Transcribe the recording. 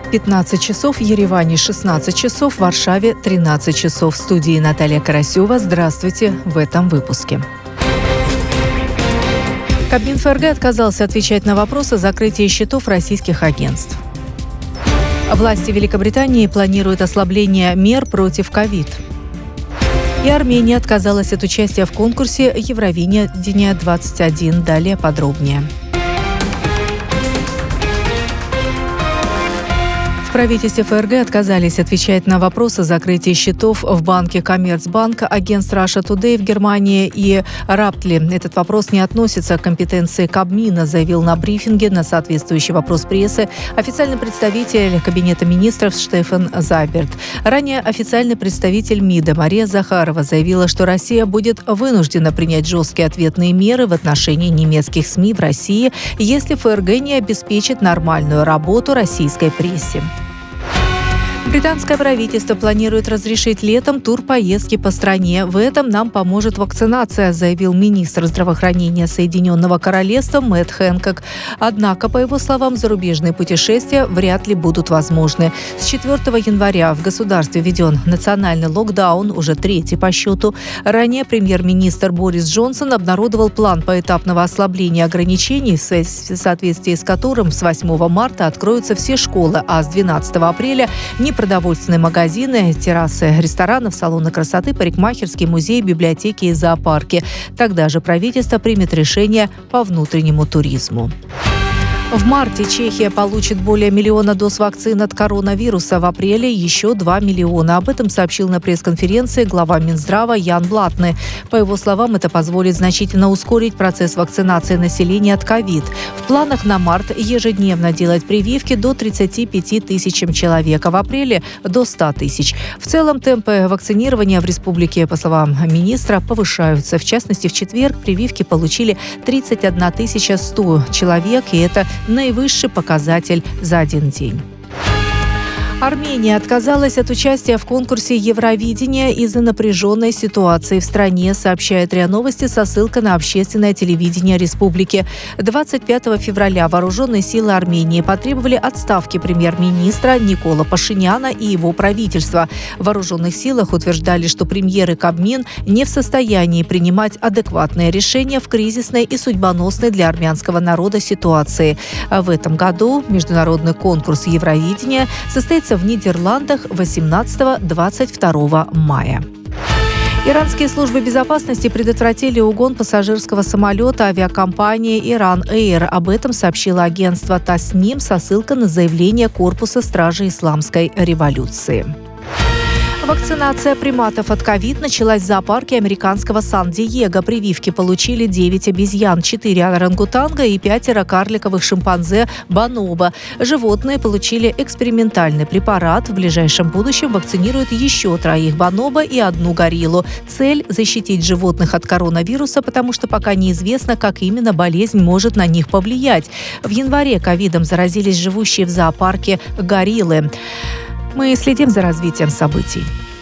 15 часов, в Ереване 16 часов, в Варшаве 13 часов. В студии Наталья Карасева. Здравствуйте в этом выпуске. Кабмин ФРГ отказался отвечать на вопросы о закрытии счетов российских агентств. Власти Великобритании планируют ослабление мер против ковид. И Армения отказалась от участия в конкурсе Евровидение-21. Далее подробнее. В правительстве ФРГ отказались отвечать на вопросы о закрытии счетов в банке Коммерцбанк, агентств Russia Today в Германии и Раптли. Этот вопрос не относится к компетенции Кабмина, заявил на брифинге на соответствующий вопрос прессы официальный представитель Кабинета министров Штефан Зайберт. Ранее официальный представитель МИДа Мария Захарова заявила, что Россия будет вынуждена принять жесткие ответные меры в отношении немецких СМИ в России, если ФРГ не обеспечит нормальную работу российской прессе. Британское правительство планирует разрешить летом турпоездки по стране. В этом нам поможет вакцинация, заявил министр здравоохранения Соединенного Королевства Мэтт Хэнкок. Однако, по его словам, зарубежные путешествия вряд ли будут возможны. С 4 января в государстве введен национальный локдаун, уже третий по счету. Ранее премьер-министр Борис Джонсон обнародовал план поэтапного ослабления ограничений, в соответствии с которым с 8 марта откроются все школы, а с 12 апреля продовольственные магазины, террасы ресторанов, салоны красоты, парикмахерские, музеи, библиотеки и зоопарки. Тогда же правительство примет решение по внутреннему туризму. В марте Чехия получит более 1 миллиона доз вакцин от коронавируса. В апреле еще 2 миллиона. Об этом сообщил на пресс-конференции глава Минздрава Ян Блатне. По его словам, это позволит значительно ускорить процесс вакцинации населения от ковид. В планах на март ежедневно делать прививки до 35 тысячам человек, а в апреле до 100 тысяч. В целом темпы вакцинирования в республике, по словам министра, повышаются. В частности, в четверг прививки получили 31 100 человек, и это наивысший показатель за один день. Армения отказалась от участия в конкурсе Евровидения из-за напряженной ситуации в стране, сообщает РИА Новости со ссылкой на общественное телевидение республики. 25 февраля вооруженные силы Армении потребовали отставки премьер-министра Никола Пашиняна и его правительства. В вооруженных силах утверждали, что премьер и Кабмин не в состоянии принимать адекватные решения в кризисной и судьбоносной для армянского народа ситуации. В этом году международный конкурс Евровидения состоится в Нидерландах 18-22 мая. Иранские службы безопасности предотвратили угон пассажирского самолета авиакомпании «Иран Эйр». Об этом сообщило агентство Тасним со ссылкой на заявление Корпуса стражи Исламской революции. Вакцинация приматов от ковид началась в зоопарке американского Сан-Диего. Прививки получили 9 обезьян, 4 орангутанга и 5 карликовых шимпанзе бонобо. Животные получили экспериментальный препарат. В ближайшем будущем вакцинируют еще 3 бонобо и 1 гориллу. Цель – защитить животных от коронавируса, потому что пока неизвестно, как именно болезнь может на них повлиять. В январе ковидом заразились живущие в зоопарке гориллы. Мы следим за развитием событий.